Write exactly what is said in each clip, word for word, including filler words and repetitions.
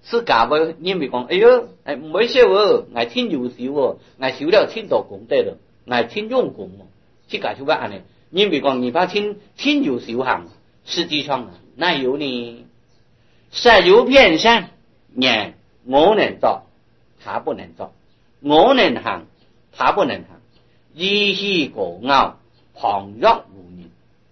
自家要认为讲，哎哟，哎唔会少哦，我挺优秀哦，我修了挺多功德了，我挺用功哦，自家就要安尼，认为讲你把挺挺优秀行，实际上哪有呢？实有偏向，念我能做，他不能做；我能行，他不能行。依稀过傲，旁若无人。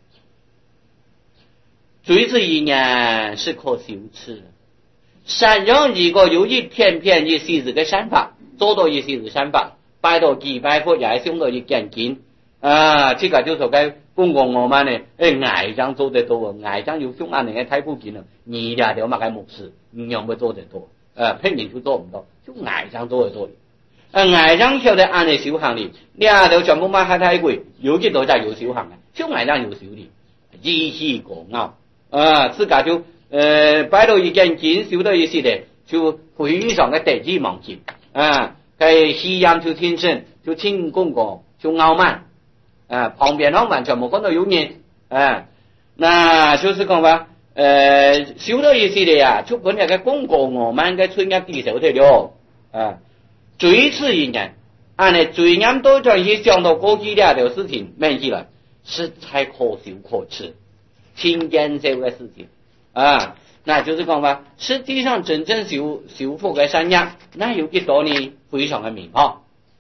最这一年是可羞耻的。善良如果有一偏偏一些这个想法，做到一些这想法，拜到几百佛也想到一件件啊，这个就说该公共我们呢，哎，外长做得多，外长有凶案人太不紧了，你俩就嘛该模式，你要不做得多，呃，偏人就做唔到，就外长做得多。呃，外长晓得安尼修行哩，俩头全部买海太贵，有几多在有修行啊？就外长有修哩，依稀过傲啊，自家就。呃，摆到一件件修到一些的，就非常的得意忘形啊！在西洋就天生就轻公公就傲慢啊，旁边呢完全没看到有人啊，那就是讲话呃，修到一些的呀，就本来个公公傲慢个村压低手的了啊，最次一年，按呢最啱多在一些想到过去了的事情，没起来，实在可羞可耻，听见这个事情。啊，那就是讲话，实际上真正修修复的善业，那有几多呢？非常的明白。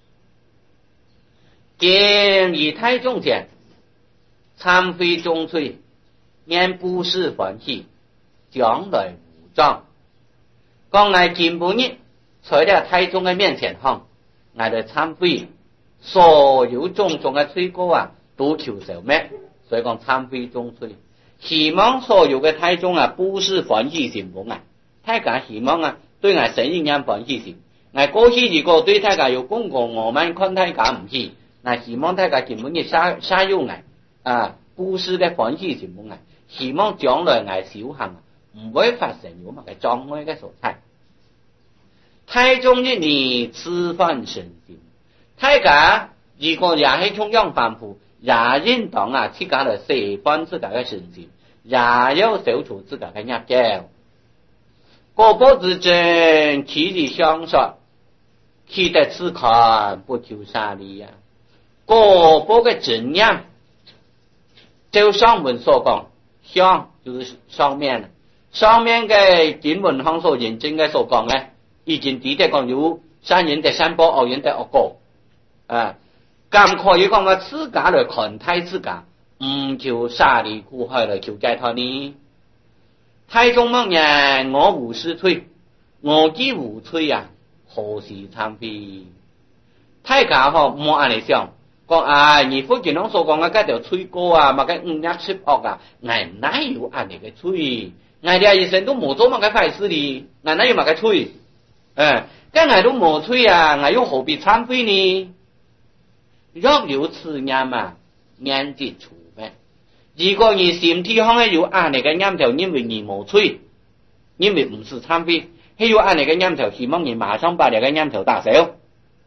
今以太中间，参非中粹，念不是欢喜，将来无障。讲来今不日，在了太中的面前行，我的参非，所有种种的罪过啊，都求消灭，所以讲参非中粹。希望所有的太宗啊，不是欢喜心不啊，大家希望啊，对我生一样欢喜心。我过去如果对大家有公共，我们看大家唔起，那希望大家根本嘅沙沙有我啊，不是嘅欢喜心不啊，希望將來我修行唔會發生有乜嘅障礙嘅所在。太宗一年吃飯神心，大家如果也係同樣反覆。也認同啊，自家嚟釋放自家嘅神性，也要消除自家嘅業障。個波之爭，其理相說，其得自看不求沙利呀。個波嘅正業，就上文所講，相就是上面，上面嘅經文上所認證嘅所講嘅，已經指得講有善人的善報，惡人的惡果啊。咁可以講話自家來看待自家，唔求沙利苦害來求解脫呢？太宗乜嘢？我無是罪，我既無罪啊，何時參非？太家嗬冇按嚟想，講啊，你福建佬所講嘅嗰條罪過啊，乜嘅五陰七惡啊，我哪有按嚟嘅罪？我哋一生都冇做乜嘅壞事哩，我哪有乜嘅罪？誒，咁我都冇罪啊，我又何必參非呢？若有此念嘛，念即除滅。如果你心體上係有按你嘅念頭，因為你冇罪，因為唔是參非，係有按你嘅念頭，希望你馬上把你嘅念頭打消。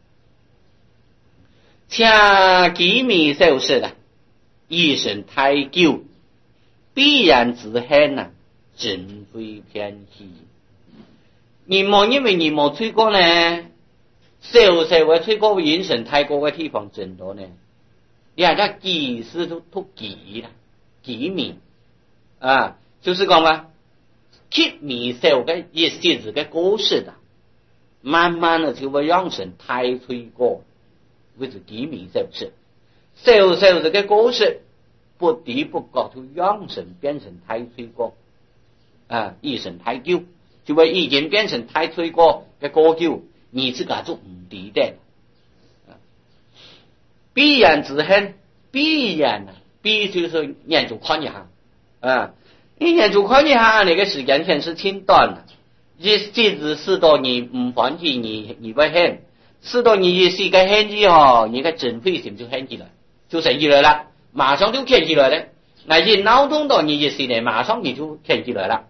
請幾米消失啊，一生太久，必然自恨啊，真非偏欺。你冇因為你冇罪過呢？小小嘅吹過人生太過嘅地方真多呢，你睇下幾時都都幾啦，幾米啊，就是講話極米小嘅一些子嘅故事的，慢慢的就會讓人太吹過，為之幾米小事，小小嘅故事不知不覺就讓人變成太吹過啊，一生太久，就會已經變成太吹過嘅過久。你自家就唔知的，必然自恨，必然啊，必須是研究看一下啊！你研究看一下，那個時間線是挺短的，一即使是到你唔歡喜，你你會恨，是到你一時個恨之後，你個真慧心就恨起來，就生起來了，馬上就恨起來了。那一腦洞到你一時呢，馬上你就恨起來了，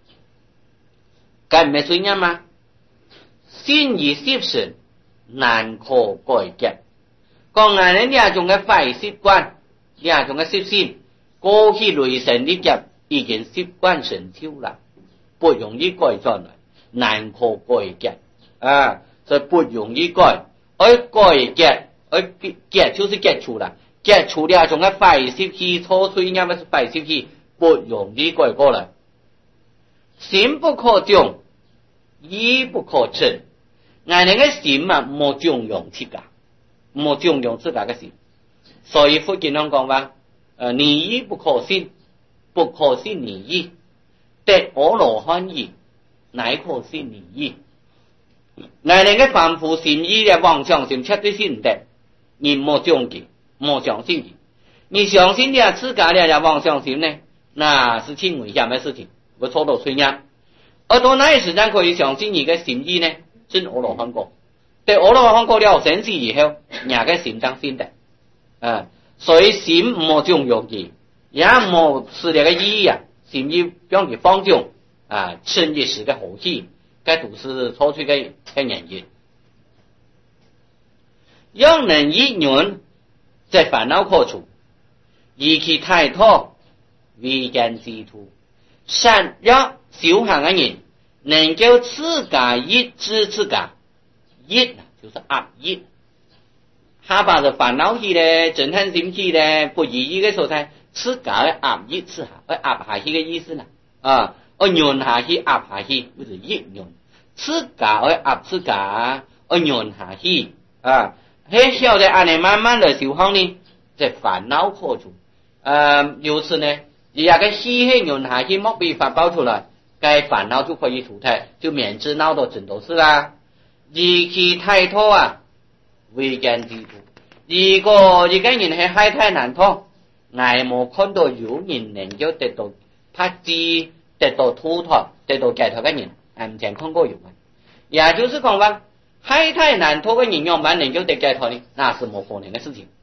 咁咪算樣嗎？心意習性難可改革，講我哋呢種嘅壞習慣，呢種嘅習性，過去累成啲嘅已經習慣成超啦，不容易改轉來。 难可改革啊，所以不容易改。而改革，而革就是革除啦，革除了从个废失去错吹音么是废失去，不容易改过来。心不可中，意不可称。俺那个心嘛，莫中用自家，莫中用自家个心。所以佛经上讲话，呃，你意不可信，不可信你意。得阿罗汉意，乃可信你意。俺那个凡夫心意的妄想心绝对信的，你莫中记，莫相信的。你相信的自家的妄想心呢，那是挺危险的事情，会错到吹呀。而到那时间可以相信你的心意呢？真阿罗汉果，对阿罗汉果了神事以后，人个心当信的，啊，所以心莫中用的，也莫是那个意呀，心意让佢放纵啊，趁一时的好气，该都是错出嘅嘅原因。让人一人在烦恼可除，以其太多为见之途，善让修行嘅人。能够自家抑制自家，抑就是压抑，下巴是烦恼起咧，憎恨心起咧，不如意嘅所在，自家嘅压抑之下，而压下去嘅意思啦，啊，而软下去压下去，就是抑软，自家而压自家，而软下去，啊，喺晓得安尼慢慢嚟修行呢，即烦恼可除，呃，由此呢，而家嘅喜氣軟下去，莫被發爆出來。该烦恼就可以除掉，就免治闹到整都是啦。以其太多啊，为见之途。如果一个人系海太难脱，挨冇看到有人能够得到他知得到脱脱得到解脱嘅人，唔正看过有啊。也就是讲话，海太难脱嘅人样板能够得解脱呢，那是冇可能嘅事情。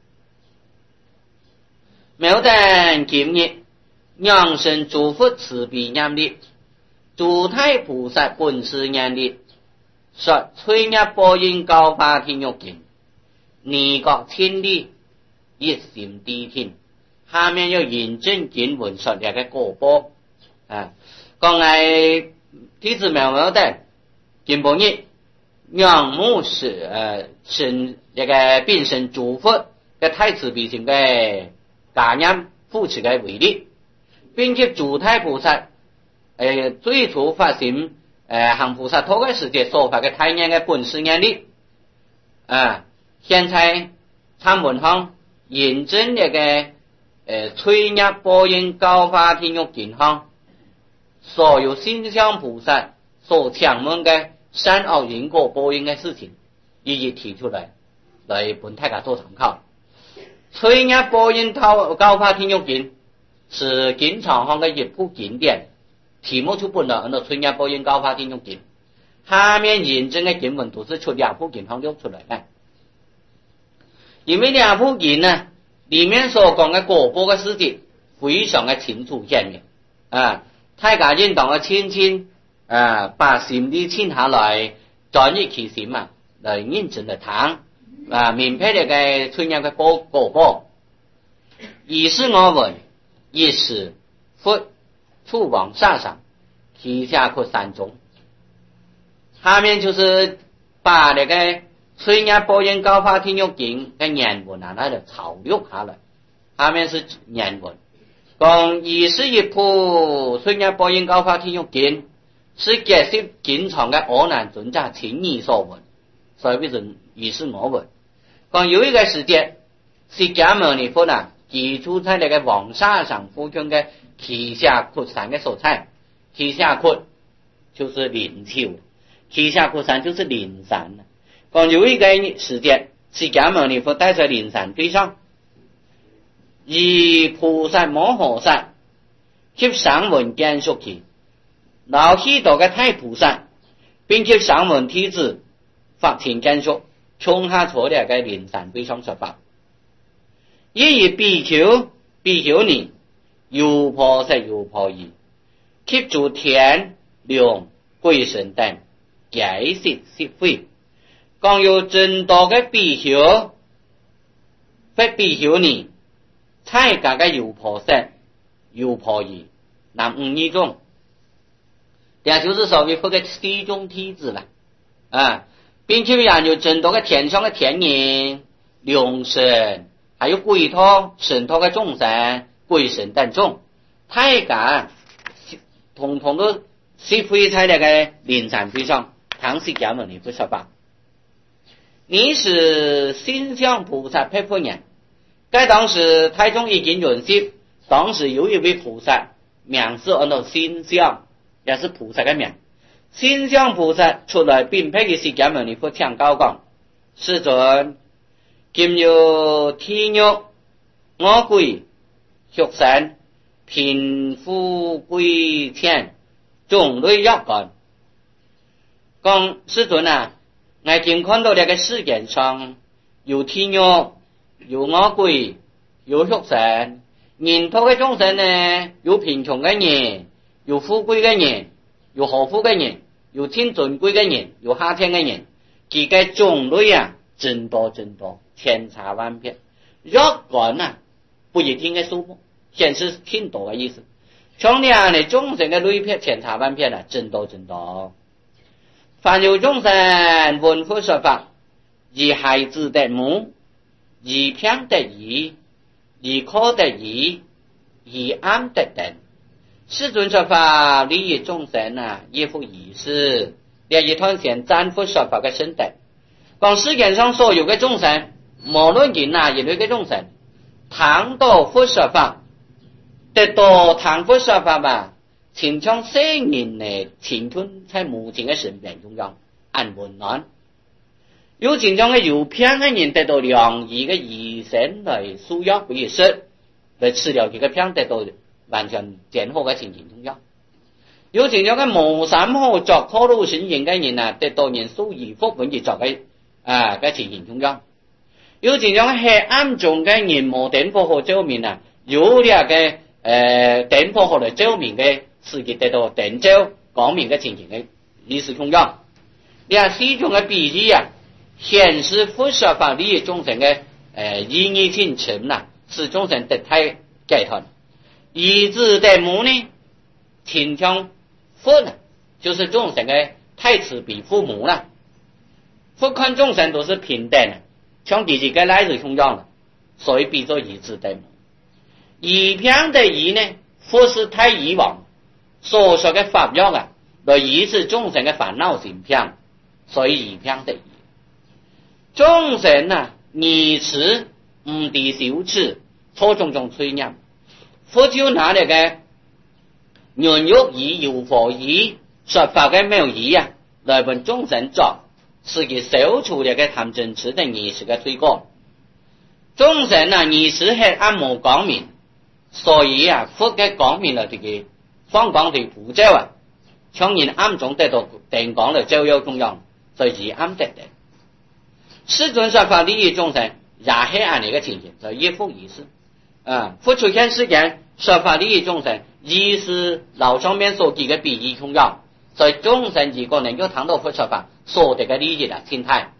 妙等今日，养生诸佛慈悲念力。诸太菩萨本师念力，说吹入波音高法天狱经，尼国千里，一心谛听。下面要认真经文说两个果报啊，讲来弟子妙妙的今半日，仰慕是呃神那个变身诸佛嘅太慈悲心嘅感念扶持嘅为例，并且诸太菩萨。诶，最初发心，诶，行菩萨托嘅时节所发嘅太阳嘅本事眼力，啊，现在参文行认真嘅嘅，诶，吹入波音高法天狱经行，所有心相菩萨所强问嘅善恶因果报应嘅事情，一一提出来，来本大家做参考。吹入波音高高法天狱经是经常行嘅一部经典。题目就本了，按照春日播音高法天狱经，下面认真的经文都是出两部经上用出来的。因为两部经呢，里面所讲的果报的事情非常的清楚显明啊，大家应当的亲亲啊，把心理静下来，转移其心嘛，来认真的谈啊，明白这个春日的果果报。以是我闻，亦是佛。处往下上，其下扩三中。下面就是把那个吹入波音高法天狱经的原文啊，那就抄录下来。下面是原文，讲二十一部吹入波音高法天狱经是解释经常的阿难尊者情义所闻，所以为什于是我闻。讲有一个时间，释迦牟尼佛啊，居住在那个往下上附近的。旗下扩山的所在，旗下扩就是灵丘，旗下扩山就是灵山。讲有一个时间，释迦牟尼佛待在灵山堆上，以菩萨摩诃萨去上闻见说去，然后许多个太菩萨，并且上闻弟子发听见说，冲下坐了个灵山堆上说法，亦以比丘比丘尼。有菩萨有菩萨，吸住天良鬼神等解释释非，讲有真多嘅比丘，或比丘尼，参加嘅有菩萨有菩萨，南五二种， 这就是所谓佛的四种体质了啊，并且研究众多的天上的天人、龙神，还有鬼托、神托的众生、鬼神等种，大家统统都是非在那个灵山非上，唐释迦牟尼佛说法。你是心相菩萨配佛人，该当时太宗已经允许，当时有一位菩萨，名是按照心相，也是菩萨的名。心相菩萨出来并配给释迦牟尼佛听教讲，世尊，今有天獄、餓鬼、畜生、貧富貴賤，種類若干。講世尊啊，我已經看到這個世界上有天獄、有餓鬼、有畜生，人托嘅眾生呢，有貧窮嘅人，有富貴嘅人，有何富嘅人，有天尊貴嘅人，有下天嘅人，佢嘅種類啊，真多真多，千差萬別。若干啊，不一定嘅數目，顯示挺多嘅意思。像呢樣嘅眾生嘅類別，千差萬別啊，真多真多。凡有眾生聞佛說法，以孩子得母，以偏得義，以可得義，以暗得等。世尊說法利益眾生啊，亦復如是。這一段先讚佛說法嘅聖德，講世界上所有嘅眾生，無論人哪一類嘅眾生，聽到佛說法，得到聽佛說法吧，親像聖人嘅親吞在母親嘅身邊中央，安溫暖。有親像嘅有偏嘅人得到良醫嘅醫生來輸藥俾佢食，來治療佢嘅偏，得到完全健康嘅情形中央。有親像嘅無三好作可路行人嘅人啊，得到人數而福本而作嘅啊嘅情形中央。有親像黑暗中嘅人無電火和照明啊，有啲嘅誒電火和來照明嘅世界得到電照光明嘅情形嘅意思中央。呢四種嘅比喻啊，顯示佛說法利益眾生嘅誒意義清純啊，使眾生得太解脫。以至得母呢，親像佛呢，就是眾生嘅太慈悲父母啦。佛看眾生都是平等的，像自己嘅來日中央的，所以比作以至得母。以偏得義呢，佛是太以往所說嘅法藥啊，來醫治眾生嘅煩惱心偏，所以以偏得義。眾生啊，疑持唔地小持，錯種種催念。佛就拿那個孕育義、有佛義、說法嘅妙義啊，來問眾生作，使其消除那個貪嗔癡的意識嘅罪過。眾生啊，意識係暗無光明，所以啊，佛嘅光明來這個放光對普照啊，像人暗中得到電光來照耀中央，所以暗得的。世尊說法利益眾生，也係按呢個情形，就亦復如是。啊，佛出現世間說法利益眾生，亦是老上面所舉嘅比喻重要，所以眾生如果能夠聽到佛說法，所得嘅利益的心態。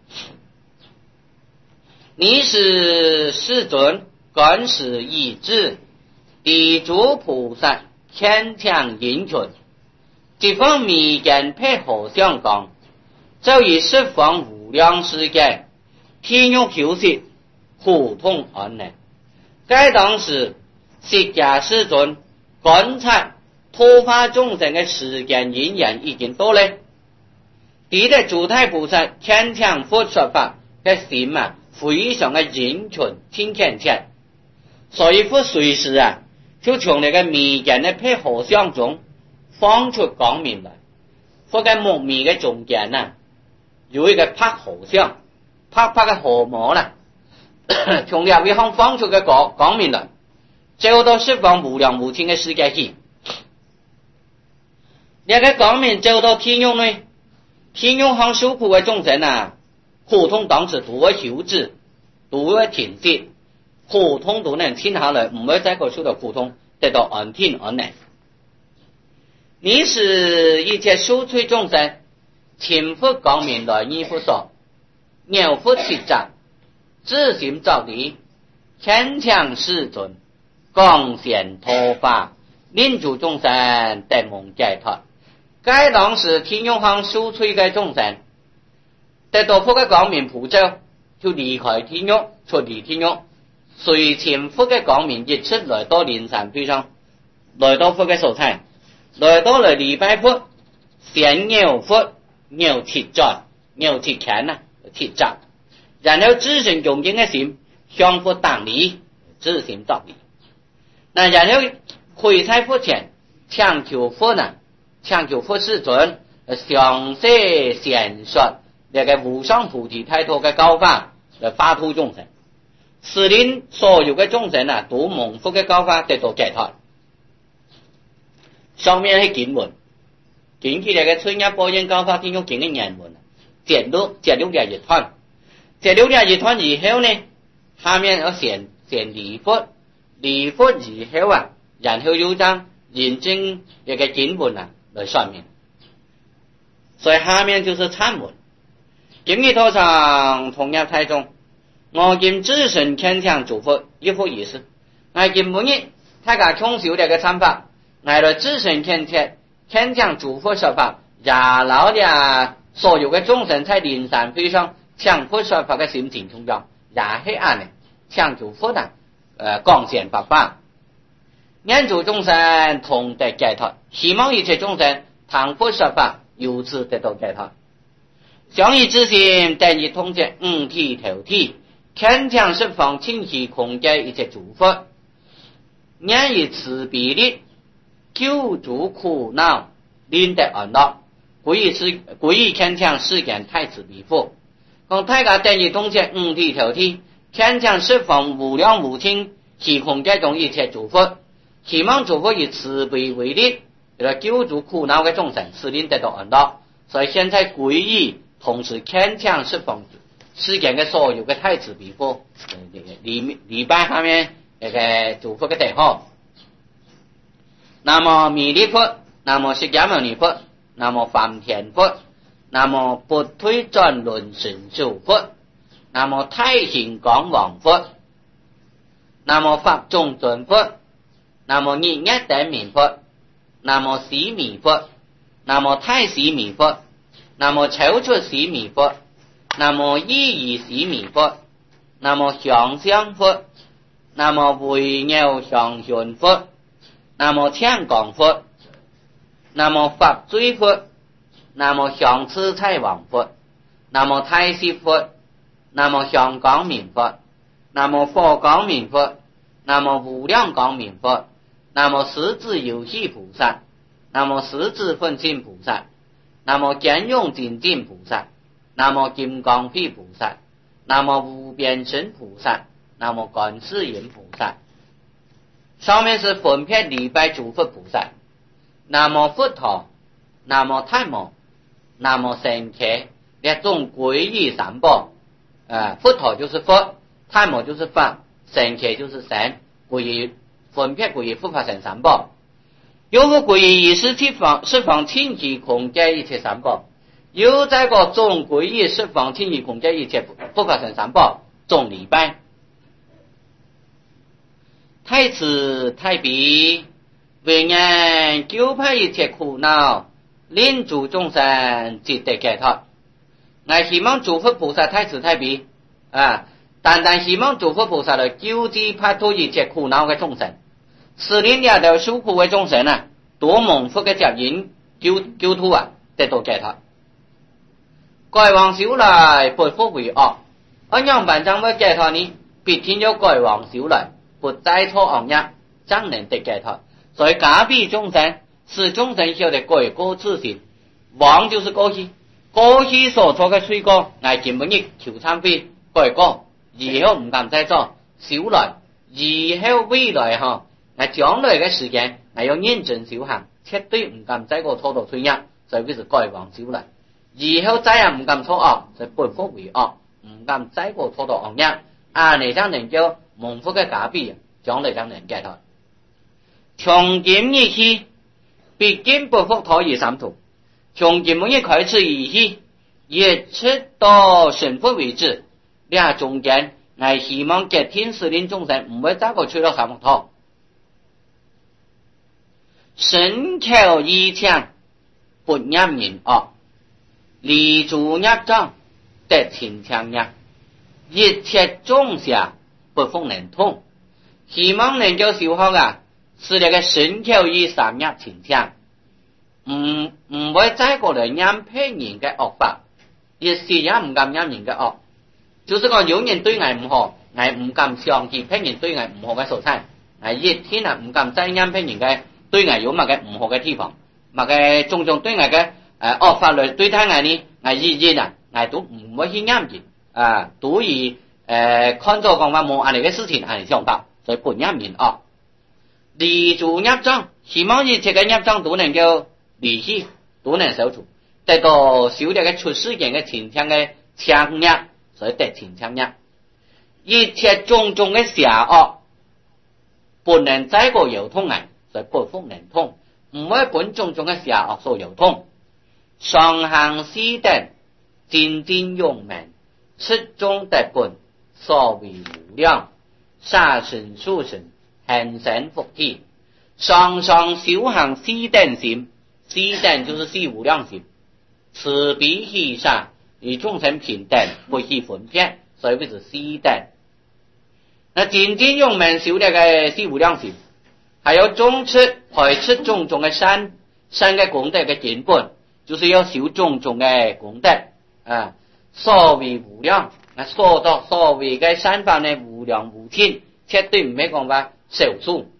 你是世尊，觀世意志，地主菩薩，天強英群，即方迷見配合相講，就以十方無量世界，天欲求息，互通安寧。該當時釋迦世尊觀察脫化眾生嘅時間因緣已經到了，彼得主太菩薩天強佛說法嘅心啊，非常嘅精純清虔切，所以佛隨時啊，就從那個迷見嘅配合相中放出光明來。佛嘅木迷嘅中間啊，有一個拍河相，拍拍嘅河膜啦。從兩位方放出嘅光光明來，照到十方無量無盡嘅世界去。呢個光明照到天獄呢，天獄行受苦嘅眾生啊，苦痛當時都會休止，都會停息，苦痛都能停下來，唔會再個受到苦痛，得到安定安寧。你是一切受罪眾生，親佛光明來依佛說，妙佛七藏。自行照理，天強世尊，光顯脫化，令諸眾生得蒙解脫。 该当时天永行修吹嘅众生，得到佛嘅光明普照，就离开天狱，出离天狱，随前佛嘅光明一出来到灵山飞上，来到佛嘅所在，来到了礼拜佛，先牛佛牛铁杖，牛铁钳啊，铁杖，然后自身恭敬嘅心向佛当礼，自行当礼。那然后跪在佛前，强求佛呢，强求佛世尊详细显说那个无上菩提太多嘅教法来发度众生，使令所有嘅众生啊，都蒙福嘅教法得到解脱。上面係經文，經起嚟嘅春日般若教法天用經嘅言文，揭露揭露了一團，揭露了一團以後呢，下面要先先禮佛，禮佛以後啊，然後又將認證呢個經文啊來說明，所以下面就是參文。經義頭上同入太中，我今自身牽強諸佛一佛意思，我今每日大家重修呢個參法。我來自身牽強牽強諸佛說法，也老了所有嘅眾生在靈山飛上強佛說法嘅心情中央，也係按呢強諸佛啊，誒講顯法法，願諸眾生同得解脫，希望一切眾生聽佛說法，由此得到解脫。相依之心，等於通接五體投體，牽強十方清晰空界一切諸佛，願以慈悲力救助苦惱，令得安樂，歸依是歸依牽強世間太子彼佛，講大家等於通接五體投體，牽強十方無量無盡虛空界中一切諸佛，希望諸佛以慈悲為力，來救助苦惱嘅眾生，使令得到安樂。所以現在歸依同時牽強十方世間嘅所有嘅太子彼佛，禮禮拜下面那個諸佛嘅代號。南無彌勒佛，南無釋迦牟尼佛，南無梵天佛，南無不退轉輪神秀佛，南無太行廣王佛，南無法眾尊佛，南無日月等明佛，南無死彌佛，南無太死彌佛，南無超出死彌佛，南無意義死彌佛，南無香香佛，南無微妙香香佛，南無香廣佛，南無法追佛，南無香持財王佛，南無太息佛，南無香光明佛，南無佛光明佛，南無無量光明佛，南無十智遊戲菩薩，南無十智分身菩薩，南無見用精進菩薩，南無金剛毗菩薩，南無無邊身菩薩，南無觀世音菩薩。上面是分别禮拜諸佛菩薩，南無佛陀，南無太無，南無神伽，列種皈依三寶。呃，佛陀就是佛，太無就是法，神伽就是神，皈依分别皈依佛法神三寶。又個皈依是十方十方清淨空界一切三寶，又在個總皈依十方清淨空界一切佛法神三寶總禮拜。太慈太悲，為人救派一切苦惱，令諸眾生即得解脫。我希望諸佛菩薩太慈太悲啊，單單希望諸佛菩薩來救濟派脫一切苦惱嘅眾生，使令呢條受苦嘅眾生啊，多蒙福嘅接引救救脫啊，得到解脫。改往少來，撥福為惡，安樣辦怎麼解脫呢？必天有改往少來。不再錯惡業，將能得解脫。所以加庇眾生，使眾生曉得改過自新。往就是過去，過去所做嘅罪過，我今本日求懺悔改過，以後唔敢再做。少來，以後未來哈，我將來嘅時間，我要認真修行，絕對唔敢再過錯到罪業，所以佢是改往少來。以後再也唔敢錯惡，就撥福為惡，唔敢再過錯到惡業，啊，你將能夠蒙福嘅加庇，將來將能解脫。從今日起，必經不復陀夷三途。從今日開始以起，一直到成佛為止，呢中間，我希望結天使令眾生唔會再個去到三復陀。身口意強， 不染人惡，離主入障得清強入，一切眾生不復能通。希望能夠小學啊，是那個神口以三入清強，唔唔會再過來染別人嘅惡法，亦是也唔敢染人嘅惡。就是講有人對我唔好，我唔敢相信別人對我唔好嘅素材，我一天啊唔敢再染別人嘅對我有乜嘅唔好嘅地方，乜嘅種種對我嘅誒惡法律對待我呢，我一日啊我都唔會去染人啊，都以誒看作講話冇安尼嘅事情安尼想法，所以不染人惡。離主入障，希望一切嘅入障都能夠離去，都能消除，得到修煉嘅出世間嘅清強嘅強弱，所以得清強弱。一切種種嘅邪惡，不能再過流通啊，所以不復能通，唔會本種種嘅邪惡所流通。上行四等，漸漸用明，出眾得本，所謂無量，殺生數生。恒生福體，上上修行四等心，四等就是四无量心，慈悲喜舍，与众生平等，不去分别，所以为是四等。那渐渐用明修这个四无量心，还有种出排出种种的善善的功德的根本，就是要修种种的功德啊。所谓无量，那说到所谓的善法呢，无量无尽，绝对唔係講話少數。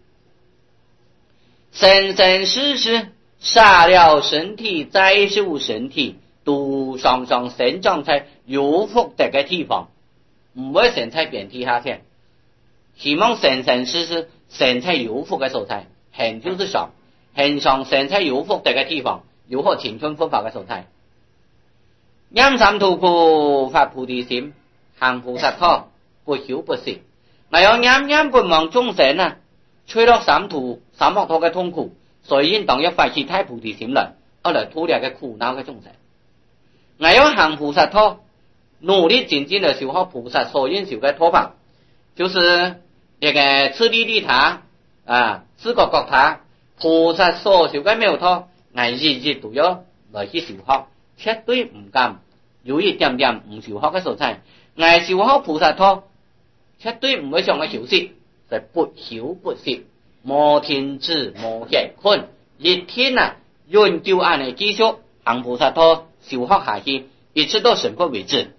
生生世世殺了身體，再受身體，都常常生長在有福德嘅地方，唔會生在遍地下先。希望生生世世生在有福嘅所在，很就是上，很常生在有福德嘅地方，有學青春佛法嘅所在。陰三途苦發菩提心，行菩薩道，不朽不息。我要啱啱不忘眾生啊，吹落三途三惡道嘅痛苦，所以應當要發起大菩提心來，而來脫離嘅苦惱嘅眾生。我要行菩薩道，努力精進地修好菩薩所應修嘅托法，就是一個次第利他啊，自覺覺他，菩薩所修嘅妙托，我日日都要來去修好，絕對唔敢有一點點唔修好嘅所在。我修好菩薩托，絕對唔會上嘅休息，就不休不息，無停止無歇困，一天啊，永久按嚟繼續行菩薩道修學下去，一直到成佛為止。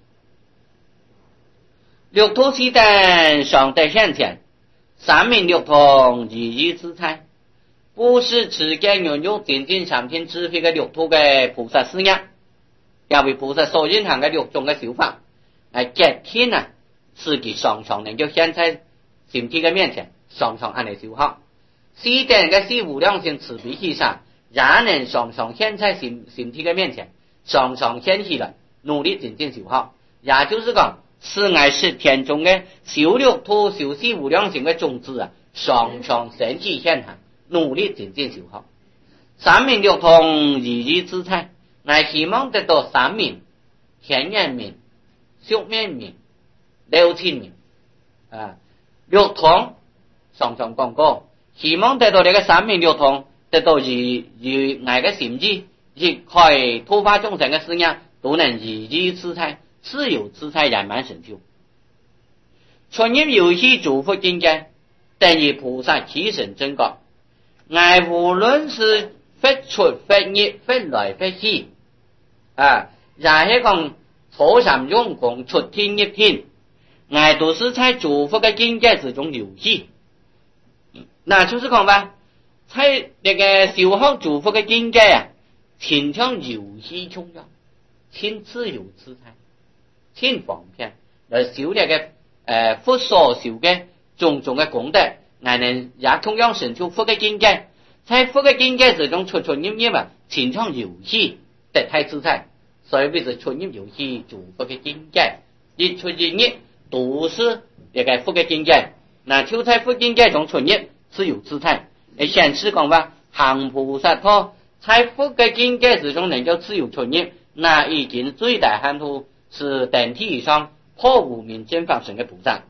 六土四等上得現前，三明六通一一自在，不是持戒擁有精進三天智慧嘅六土嘅菩薩事業，也為菩薩所應行嘅六種嘅修法，係極天啊！自己常常能夠現在心體嘅面前，常常按嚟修學。四等嘅四無量性慈悲喜舍，也能常常現在心心體嘅面前，常常顯起來，努力精進修學。也就是講，是愛是天中嘅修六土修四無量性嘅種子啊，常常顯起現行，努力精進修學。三明六通一一自在，我希望得到三明、天眼明、宿面明。六千名啊，六通常常講過，希望得到呢個三明六通，得到以以愛嘅心意，亦可以突發眾生嘅事業，都能一一自在，自由自在圓滿成就。傳入遊戲祝福境界，等於菩薩起身正覺，愛無論是發出發入發來發去啊，也係講初三用功出天入天。我都是在祝福的境界之中遊戲，那就是講吧，在那個修學祝福的境界啊，親像遊戲中樣，親自由自在，親方便來修那個呃佛所修的種種的功德，我能也同樣成就佛的境界，在佛的境界之中出出入入啊，親像遊戲得太自在，所以為是出入遊戲祝福的境界，一出一入。都是一個佛嘅境界，那就在佛境界中出入自由自在。誒，顯示講話行菩薩道，在佛嘅境界之中能夠自由出入，那已經最大限度是等體以上破無明見法身嘅菩薩。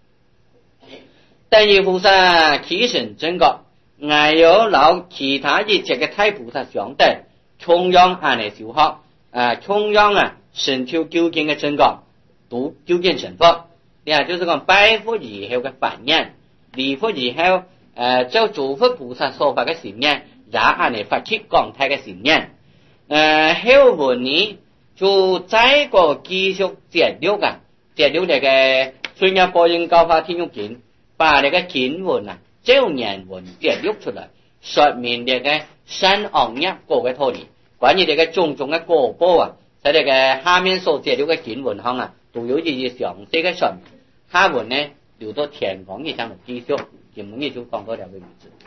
等於菩薩起身正覺，還有留其他一切嘅大菩薩相等， 重阳安尼修学，啊，重阳啊，神超究竟嘅真讲，读究竟成佛，你啊就是讲拜佛以後嘅梵念，禮佛以後，誒照諸佛菩薩所發嘅善念，也安尼發起講太嘅善念，誒後文呢就再個繼續節錄啊，節錄嚟嘅雖然播音教法天獄經，把你嘅經文啊，照年文節錄出嚟，說明你嘅三惡業過嘅道理，關於你嘅種種嘅果報啊，喺你嘅下面所節錄嘅經文上啊，都有一啲詳細嘅說明。下文呢留到天光嘅上嚟繼續，今日就講到呢個位置。